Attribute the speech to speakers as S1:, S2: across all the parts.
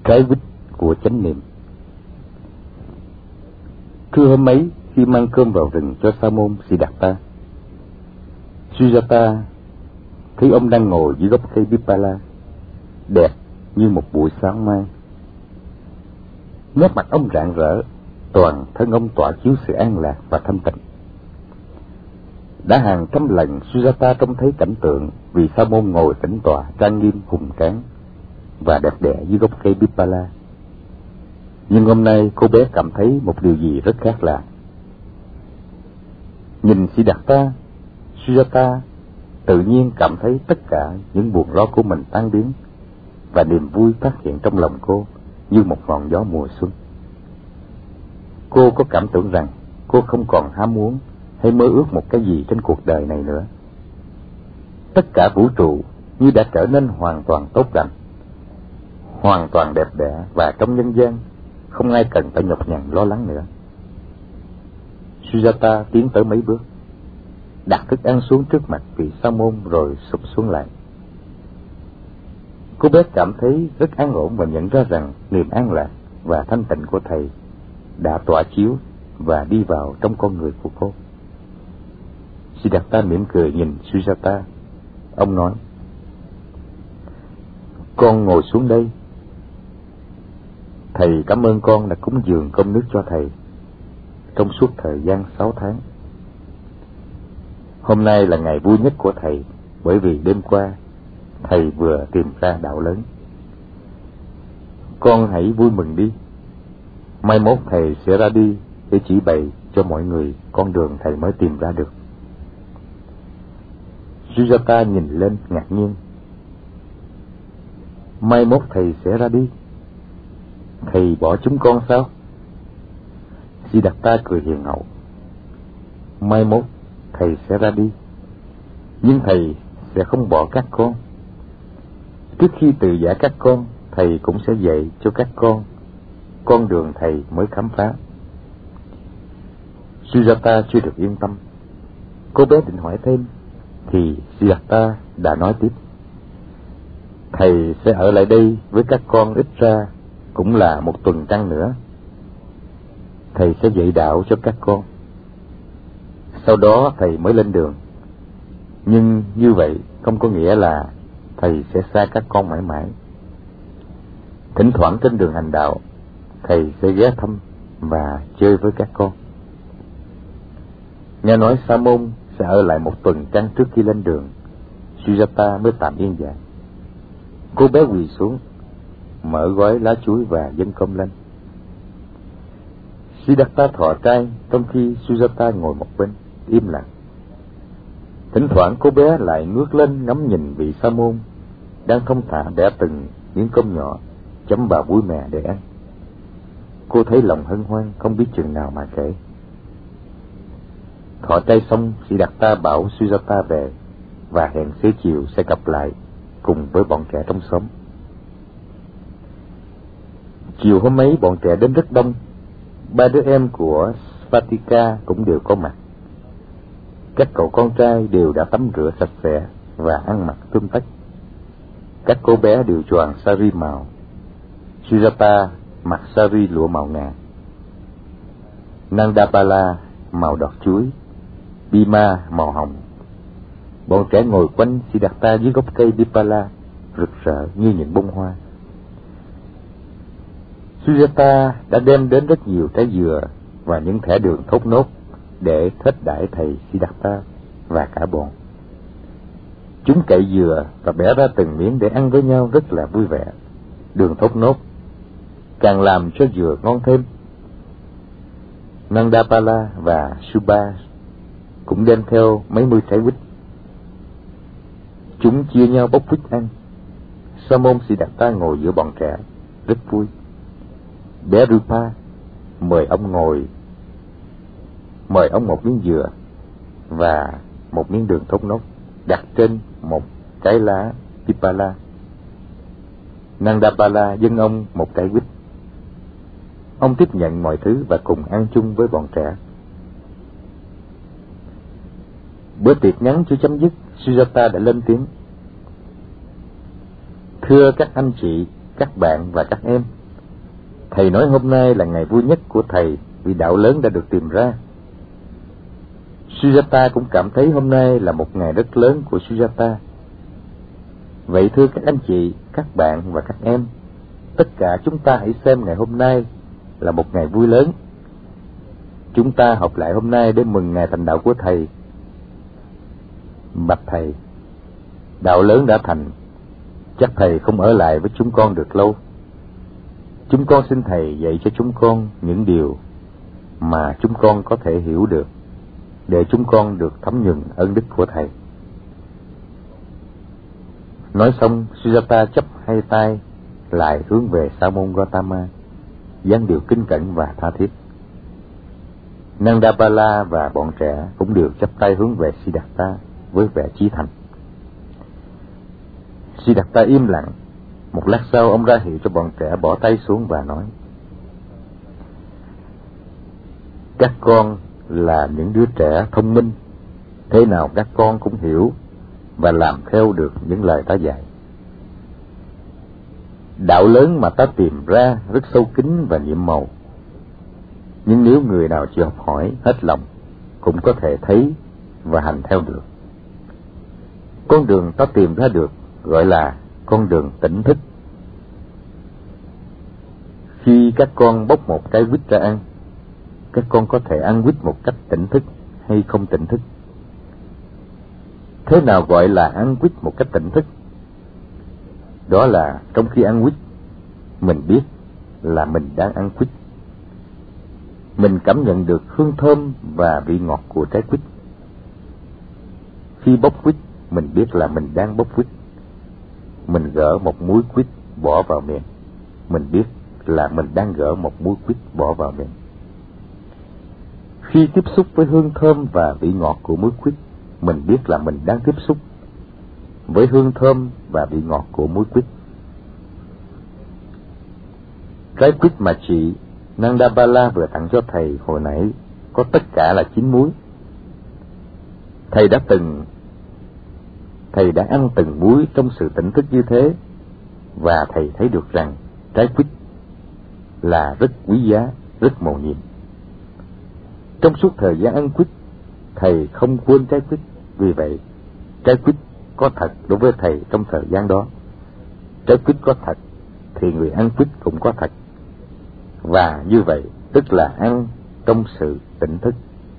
S1: Cái quýt của chánh niệm. Trưa hôm ấy, khi mang cơm vào rừng cho Sa môn Siddhartha, Sujata thấy ông đang ngồi dưới gốc cây Pipala, đẹp như một buổi sáng mai. Nét mặt ông rạng rỡ, toàn thân ông tỏa chiếu sự an lạc và thanh tịnh. Đã hàng trăm lần Sujata trông thấy cảnh tượng vì Sa môn ngồi tĩnh tọa trang nghiêm hùng tráng và đẹp đẽ dưới gốc cây Pipala. Nhưng hôm nay cô bé cảm thấy một điều gì rất khác lạ. Nhìn Siddhartha, Sujata tự nhiên cảm thấy tất cả những buồn lo của mình tan biến, và niềm vui phát hiện trong lòng cô như một ngọn gió mùa xuân. Cô có cảm tưởng rằng cô không còn ham muốn hay mơ ước một cái gì trên cuộc đời này nữa. Tất cả vũ trụ như đã trở nên hoàn toàn tốt lành, hoàn toàn đẹp đẽ, và trong nhân gian không ai cần phải nhọc nhằn lo lắng nữa. Sujata tiến tới mấy bước, đặt thức ăn xuống trước mặt vị Sa môn rồi sụp xuống lại. Cô bé cảm thấy rất an ổn và nhận ra rằng niềm an lạc và thanh tịnh của thầy đã tỏa chiếu và đi vào trong con người của cô. Siddhartha mỉm cười nhìn Sujata. Ông nói: "Con ngồi xuống đây. Thầy cảm ơn con đã cúng dường cơm nước cho thầy trong suốt thời gian 6 tháng. Hôm nay là ngày vui nhất của thầy, bởi vì đêm qua thầy vừa tìm ra đạo lớn. Con hãy vui mừng đi. Mai mốt thầy sẽ ra đi để chỉ bày cho mọi người con đường thầy mới tìm ra được." Sujata nhìn lên ngạc nhiên. "Mai mốt thầy sẽ ra đi? Thầy bỏ chúng con sao?" Siddhartha cười hiền hậu. "Mai mốt thầy sẽ ra đi, nhưng thầy sẽ không bỏ các con. Trước khi từ giã các con, thầy cũng sẽ dạy cho các con đường thầy mới khám phá." Sujata chưa được yên tâm. Cô bé định hỏi thêm, thì Siddhartha đã nói tiếp: "Thầy sẽ ở lại đây với các con ít ra cũng là 1 tuần trăng nữa. Thầy sẽ dạy đạo cho các con. Sau đó thầy mới lên đường. Nhưng như vậy không có nghĩa là thầy sẽ xa các con mãi mãi. Thỉnh thoảng trên đường hành đạo, thầy sẽ ghé thăm và chơi với các con." Nghe nói Sa môn sẽ ở lại 1 tuần trăng trước khi lên đường, Sujata mới tạm yên dạ. Cô bé quỳ xuống, mở gói lá chuối và dâng cơm lên. Siddhartha thọ trai, trong khi Sujata ngồi một bên im lặng. Thỉnh thoảng cô bé lại ngước lên ngắm nhìn vị Sa môn đang thông thả bẻ từng miếng cơm nhỏ chấm vào búi mè để ăn. Cô thấy lòng hân hoan không biết chừng nào mà kể. Thọ trai xong, Siddhartha bảo Sujata về và hẹn xế chiều sẽ gặp lại cùng với bọn trẻ trong xóm. Chiều hôm ấy bọn trẻ đến rất đông. 3 đứa em của Svatika cũng đều có mặt. Các cậu con trai đều đã tắm rửa sạch sẽ và ăn mặc tươm tất. Các cô bé đều choàng sari màu. Sujata mặc sari lụa màu ngà, Nandapala màu đọt chuối, Bhima màu hồng. Bọn trẻ ngồi quanh Siddhartha dưới gốc cây Pipala, rực rỡ như những bông hoa. Sujata đã đem đến rất nhiều trái dừa và những thẻ đường thốt nốt để thết đãi thầy Siddhartha và cả bọn. Chúng cậy dừa và bẻ ra từng miếng để ăn với nhau rất là vui vẻ. Đường thốt nốt càng làm cho dừa ngon thêm. Nandapala và Subha cũng đem theo mấy mươi trái quýt. Chúng chia nhau bốc quýt ăn. Sa môn Siddhartha ngồi giữa bọn trẻ, rất vui. Bé Rupa mời ông một miếng dừa và một miếng đường thốt nốt đặt trên một cái lá Pipala. Nandapala dâng ông một trái quýt. Ông tiếp nhận mọi thứ và cùng ăn chung với bọn trẻ. Bữa tiệc ngắn chưa chấm dứt, Sujata đã lên tiếng: "Thưa các anh chị, các bạn và các em, Thầy nói hôm nay là ngày vui nhất của thầy vì đạo lớn đã được tìm ra. Sujata cũng cảm thấy hôm nay là một ngày rất lớn của Sujata. Vậy thưa các anh chị, các bạn và các em, tất cả chúng ta hãy xem ngày hôm nay là một ngày vui lớn. Chúng ta họp lại hôm nay để mừng ngày thành đạo của thầy. Bạch thầy, đạo lớn đã thành, chắc thầy không ở lại với chúng con được lâu. Chúng con xin thầy dạy cho chúng con những điều mà chúng con có thể hiểu được, để chúng con được thấm nhuần ơn đức của thầy. Nói xong, Sujata chắp hai tay lại hướng về Sa môn Gautama, dáng điệu kính cẩn và tha thiết. Nandapala và bọn trẻ cũng đều chắp tay hướng về Siddhartha với vẻ chí thành. Siddhartha im lặng. Một lát sau, ông ra hiệu cho bọn trẻ bỏ tay xuống và nói: các con là những đứa trẻ thông minh, thế nào các con cũng hiểu và làm theo được những lời ta dạy. Đạo lớn mà ta tìm ra rất sâu kín và nhiệm màu, nhưng nếu người nào chịu học hỏi hết lòng cũng có thể thấy và hành theo được. Con đường ta tìm ra được gọi là con đường tỉnh thức. Khi các con bóc một cái quýt ra ăn, các con có thể ăn quýt một cách tỉnh thức hay không tỉnh thức. Thế nào gọi là ăn quýt một cách tỉnh thức? Đó là trong khi ăn quýt, mình biết là mình đang ăn quýt. Mình cảm nhận được hương thơm và vị ngọt của trái quýt. Khi bóc quýt, mình biết là mình đang bóc quýt. Mình gỡ một múi quýt bỏ vào miệng, mình biết là mình đang gỡ một múi quýt bỏ vào miệng. Khi tiếp xúc với hương thơm và vị ngọt của múi quýt, mình biết là mình đang tiếp xúc với hương thơm và vị ngọt của múi quýt. Trái quýt mà chị Nandapala vừa tặng cho thầy hồi nãy có tất cả là 9 múi. Thầy đã ăn từng múi trong sự tỉnh thức như thế, và thầy thấy được rằng trái quýt là rất quý giá, rất mầu nhiệm. Trong suốt thời gian ăn quýt, thầy không quên trái quýt. Vì vậy, trái quýt có thật đối với thầy trong thời gian đó. Trái quýt có thật thì người ăn quýt cũng có thật. Và như vậy tức là ăn trong sự tỉnh thức.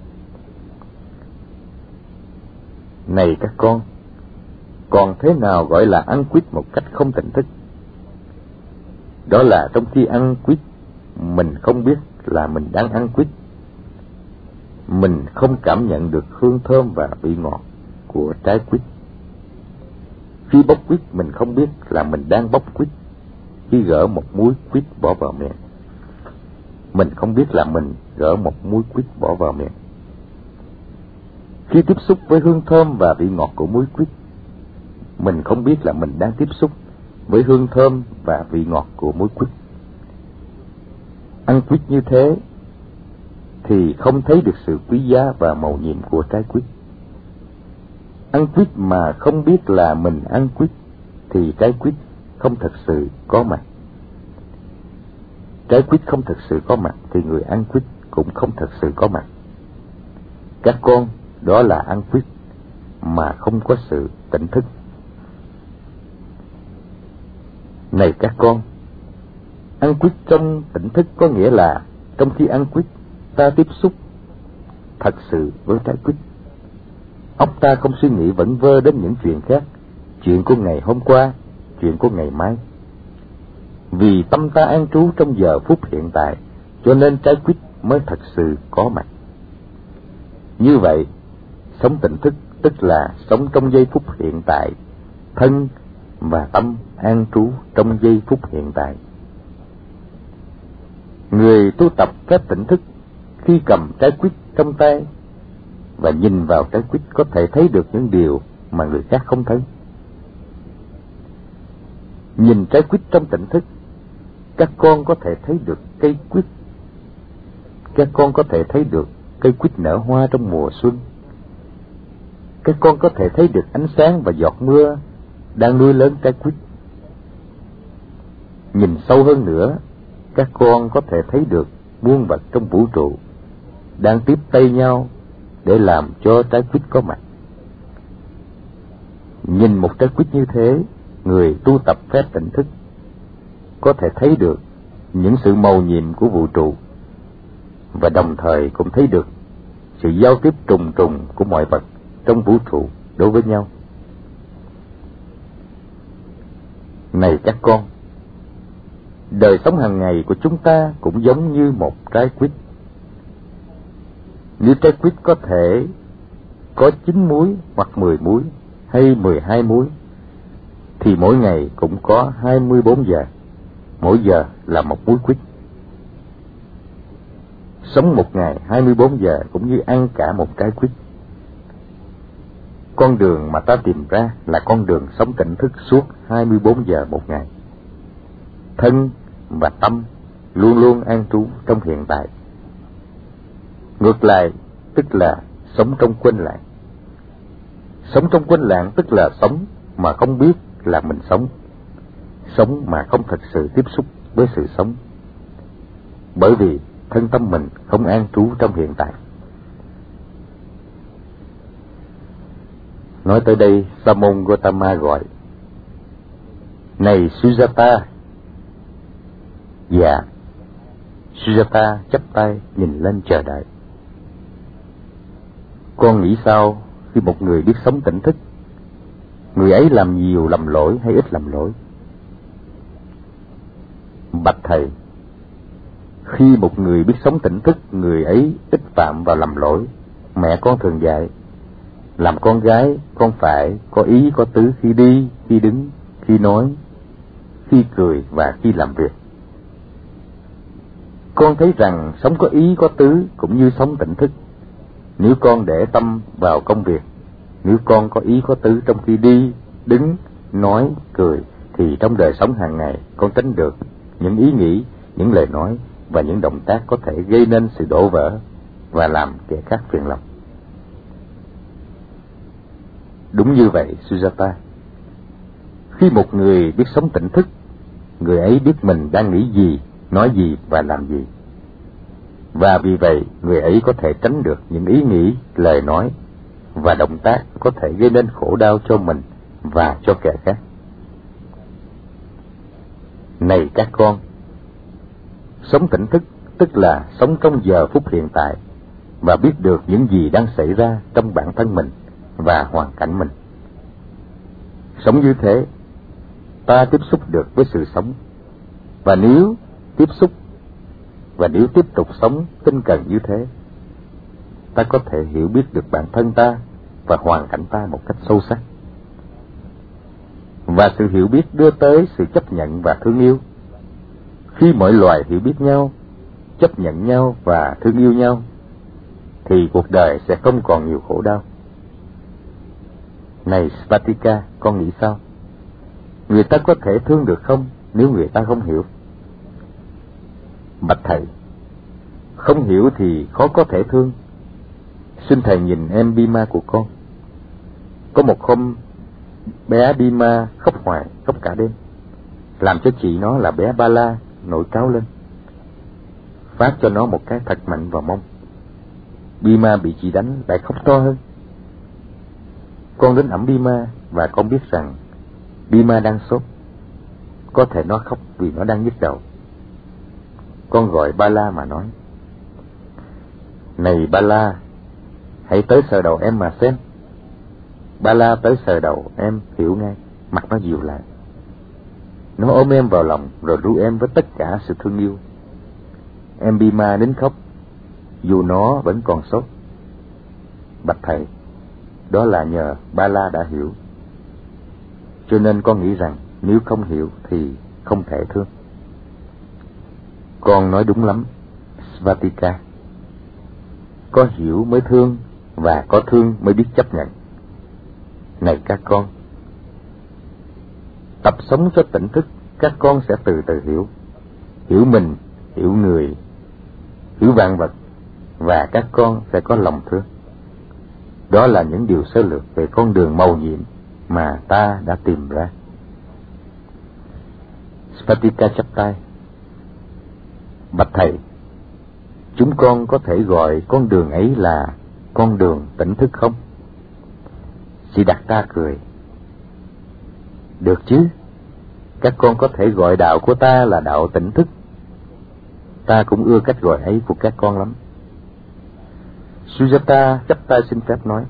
S1: Này các con, còn thế nào gọi là ăn quýt một cách không tỉnh thức? Đó là trong khi ăn quýt, mình không biết là mình đang ăn quýt. Mình không cảm nhận được hương thơm và vị ngọt của trái quýt. Khi bóc quýt, mình không biết là mình đang bóc quýt. Khi gỡ một múi quýt bỏ vào miệng, mình không biết là mình gỡ một múi quýt bỏ vào miệng. Khi tiếp xúc với hương thơm và vị ngọt của múi quýt, mình không biết là mình đang tiếp xúc với hương thơm và vị ngọt của múi quýt. Ăn quýt như thế thì không thấy được sự quý giá và mầu nhiệm của trái quýt. Ăn quýt mà không biết là mình ăn quýt thì trái quýt không thật sự có mặt. Trái quýt không thật sự có mặt thì người ăn quýt cũng không thật sự có mặt. Các con, đó là ăn quýt mà không có sự tỉnh thức. Này các con, ăn quýt trong tỉnh thức có nghĩa là trong khi ăn quýt, ta tiếp xúc thật sự với trái quýt. Óc ta không suy nghĩ vẩn vơ đến những chuyện khác, chuyện của ngày hôm qua, chuyện của ngày mai. Vì tâm ta an trú trong giờ phút hiện tại, cho nên trái quýt mới thật sự có mặt. Như vậy, sống tỉnh thức tức là sống trong giây phút hiện tại, thân và tâm an trú trong giây phút hiện tại. Người tu tập phép tỉnh thức khi cầm trái quýt trong tay và nhìn vào trái quýt có thể thấy được những điều mà người khác không thấy. Nhìn trái quýt trong tỉnh thức, các con có thể thấy được cây quýt. Các con có thể thấy được cây quýt nở hoa trong mùa xuân. Các con có thể thấy được ánh sáng và giọt mưa đang nuôi lớn trái quýt. Nhìn sâu hơn nữa, các con có thể thấy được muôn vật trong vũ trụ đang tiếp tay nhau để làm cho trái quýt có mặt. Nhìn một trái quýt như thế, người tu tập phép tỉnh thức có thể thấy được những sự mầu nhiệm của vũ trụ, và đồng thời cũng thấy được sự giao tiếp trùng trùng của mọi vật trong vũ trụ đối với nhau. Này các con, đời sống hàng ngày của chúng ta cũng giống như một trái quýt. Nếu trái quýt có thể có 9 múi hoặc 10 múi hay 12 múi, thì mỗi ngày cũng có 24 giờ, mỗi giờ là một múi quýt. Sống một ngày 24 giờ cũng như ăn cả một trái quýt. Con đường mà ta tìm ra là con đường sống tỉnh thức suốt 24 giờ một ngày. Thân và tâm luôn luôn an trú trong hiện tại. Ngược lại, tức là sống trong quên lãng. Sống trong quên lãng tức là sống mà không biết là mình sống, sống mà không thật sự tiếp xúc với sự sống, bởi vì thân tâm mình không an trú trong hiện tại. Nói tới đây, Sa môn Gotama gọi: Này Sujata! Dạ. Sujata chắp tay nhìn lên chờ đợi. Con nghĩ sao khi một người biết sống tỉnh thức, người ấy làm nhiều lầm lỗi hay ít lầm lỗi? Bạch thầy, khi một người biết sống tỉnh thức, người ấy ít phạm vào lầm lỗi. Mẹ con thường dạy, làm con gái, con phải có ý có tứ khi đi, khi đứng, khi nói, khi cười và khi làm việc. Con thấy rằng sống có ý có tứ cũng như sống tỉnh thức. Nếu con để tâm vào công việc, nếu con có ý có tứ trong khi đi, đứng, nói, cười, thì trong đời sống hàng ngày con tránh được những ý nghĩ, những lời nói và những động tác có thể gây nên sự đổ vỡ và làm kẻ khác phiền lòng. Đúng như vậy, Sujata. Khi một người biết sống tỉnh thức, người ấy biết mình đang nghĩ gì, nói gì và làm gì. Và vì vậy, người ấy có thể tránh được những ý nghĩ, lời nói và động tác có thể gây nên khổ đau cho mình và cho kẻ khác. Này các con, sống tỉnh thức tức là sống trong giờ phút hiện tại và biết được những gì đang xảy ra trong bản thân mình và hoàn cảnh mình. Sống như thế, ta tiếp xúc được với sự sống, và nếu tiếp tục sống tinh cần như thế, ta có thể hiểu biết được bản thân ta và hoàn cảnh ta một cách sâu sắc. Và sự hiểu biết đưa tới sự chấp nhận và thương yêu. Khi mọi loài hiểu biết nhau, chấp nhận nhau và thương yêu nhau, thì cuộc đời sẽ không còn nhiều khổ đau. Này Svatika, con nghĩ sao? Người ta có thể thương được không nếu người ta không hiểu? Bạch thầy, không hiểu thì khó có thể thương. Xin thầy nhìn em Bima của con. Có một hôm, bé Bima khóc hoài, khóc cả đêm, làm cho chị nó là bé Bala nổi cáu lên, phát cho nó một cái thật mạnh vào mông. Bima bị chị đánh lại khóc to hơn. Con đến ẵm Bima và con biết rằng Bima đang sốt. Có thể nó khóc vì nó đang nhức đầu. Con gọi Bala mà nói: Này Bala, hãy tới sờ đầu em mà xem. Bala tới sờ đầu em, hiểu ngay, mặt nó dịu lại. Nó ôm em vào lòng rồi ru em với tất cả sự thương yêu. Em Bima nín khóc, dù nó vẫn còn sốt. Bạch thầy, đó là nhờ Bala đã hiểu. Cho nên con nghĩ rằng nếu không hiểu thì không thể thương. Con nói đúng lắm, Svatika. Có hiểu mới thương, và có thương mới biết chấp nhận. Này các con, tập sống cho tỉnh thức, các con sẽ từ từ hiểu. Hiểu mình, hiểu người, hiểu vạn vật, và các con sẽ có lòng thương. Đó là những điều sơ lược về con đường mầu nhiệm mà ta đã tìm ra. Svatika chắp tay. Bạch thầy, chúng con có thể gọi con đường ấy là con đường tỉnh thức không? Siddhartha cười. Được chứ, các con có thể gọi đạo của ta là đạo tỉnh thức. Ta cũng ưa cách gọi ấy của các con lắm. Sujata chắp tay xin phép nói,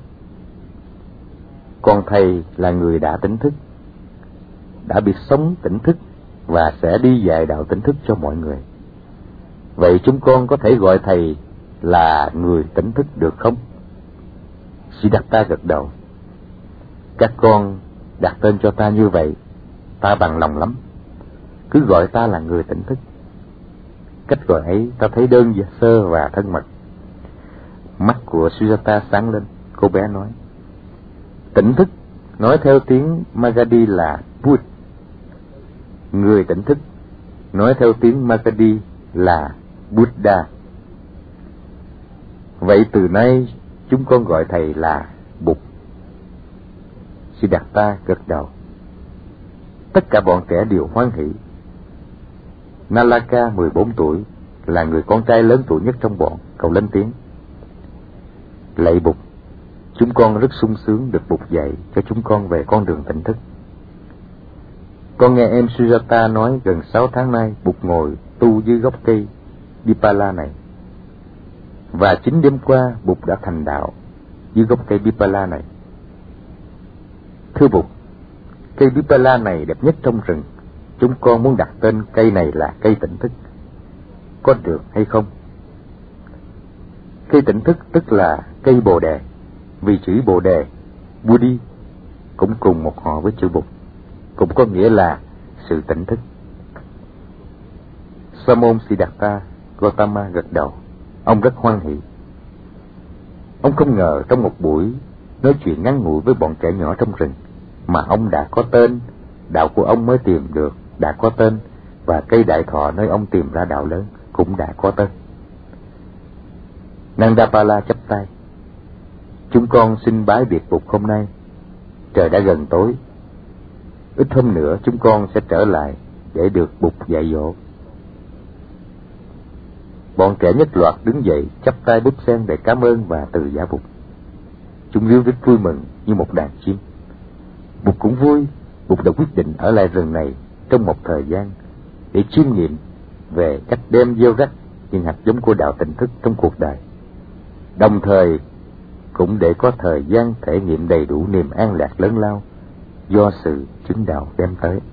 S1: con thầy là người đã tỉnh thức, đã biết sống tỉnh thức và sẽ đi dạy đạo tỉnh thức cho mọi người. Vậy chúng con có thể gọi thầy là người tỉnh thức được không? Siddhartha gật đầu. Các con đặt tên cho ta như vậy, ta bằng lòng lắm. Cứ gọi ta là người tỉnh thức. Cách gọi ấy ta thấy đơn sơ và thân mật. Mắt của Sujata sáng lên. Cô bé nói, tỉnh thức nói theo tiếng Magadhi là Bụt. Người tỉnh thức nói theo tiếng Magadhi là Buddha. Vậy từ nay chúng con gọi thầy là Bụt. Siddhartha gật đầu. Tất cả bọn trẻ đều hoan hỉ. Nalaka 14 tuổi, là người con trai lớn tuổi nhất trong bọn, cậu lên tiếng. Lạy Bụt, chúng con rất sung sướng được Bụt dạy cho chúng con về con đường tỉnh thức. Con nghe em Sujata nói gần 6 tháng nay Bụt ngồi tu dưới gốc cây Vipala này. Và chính đêm qua Bụt đã thành đạo dưới gốc cây Vipala này. Thưa Bụt, cây Vipala này đẹp nhất trong rừng. Chúng con muốn đặt tên cây này là cây tỉnh thức. Có được hay không? Cây tỉnh thức tức là cây Bồ Đề, vì chữ Bồ Đề, Buddhi, cũng cùng một họ với chữ Bụt, cũng có nghĩa là sự tỉnh thức. Sa môn Siddhartha Gautama gật đầu. Ông rất hoan hỉ. Ông không ngờ trong một buổi nói chuyện ngắn ngủi với bọn trẻ nhỏ trong rừng mà ông đã có tên, đạo của ông mới tìm được đã có tên, và cây đại thọ nơi ông tìm ra đạo lớn cũng đã có tên. Nandapala chắp tay. Chúng con xin bái biệt Bụt hôm nay. Trời đã gần tối. Ít hôm nữa chúng con sẽ trở lại để được Bụt dạy dỗ. Bọn trẻ nhất loạt đứng dậy chắp tay búp sen để cảm ơn và từ giả Bụt. Chúng ríu rít vui mừng như một đàn chim. Bụt cũng vui. Bụt đã quyết định ở lại rừng này trong một thời gian để chiêm nghiệm về cách đem gieo rắc những hạt giống của đạo tỉnh thức trong cuộc đời, đồng thời cũng để có thời gian thể nghiệm đầy đủ niềm an lạc lớn lao do sự chứng đạo đem tới.